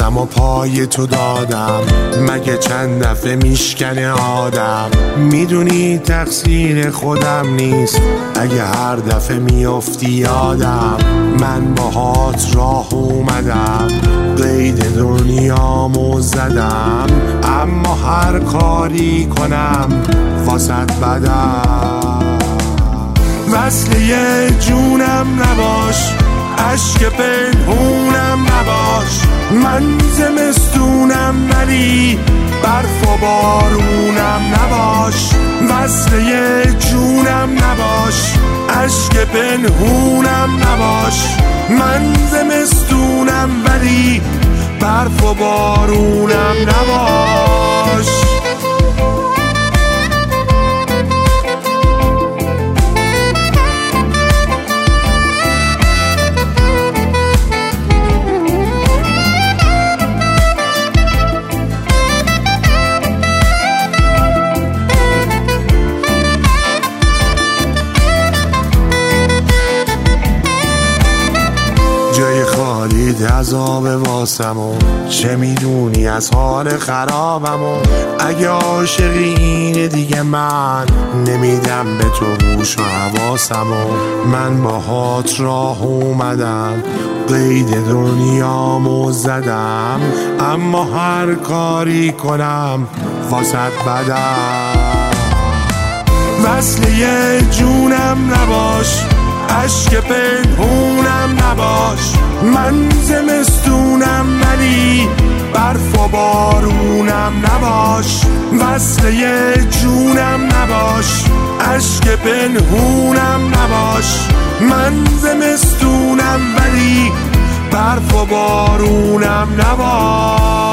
دستم و پای تو دادم، مگه چند دفعه میشکنه آدم. میدونی تقصیر خودم نیست اگه هر دفعه میافتی یادم. من باهات راه اومدم، قید دنیامو زدم، اما هر کاری کنم واسط بدم. وصل یه جونم نباش، عشق پنهونم نباش. من زمستونم ولی برف و بارونم نباش. وصل یه جونم نباش، عشق پنهونم نباش. من زمستونم ولی برف و بارونم نباش. جای خالی عذاب واسمو، چه میدونی از حال خرابمو. اگه عاشقی اینه دیگه من نمیدم به تو گوش و حواسمو. من باهات راه اومدم، قید دنیامو زدم، اما هر کاری کنم واسط بدم. وصل یه جونم نباش، عشق پنهونم نباش. من زمستونم ولی برف و بارونم نباش. وصل یه جونم نباش، عشق پنهونم نباش. من زمستونم ولی برف و بارونم نباش.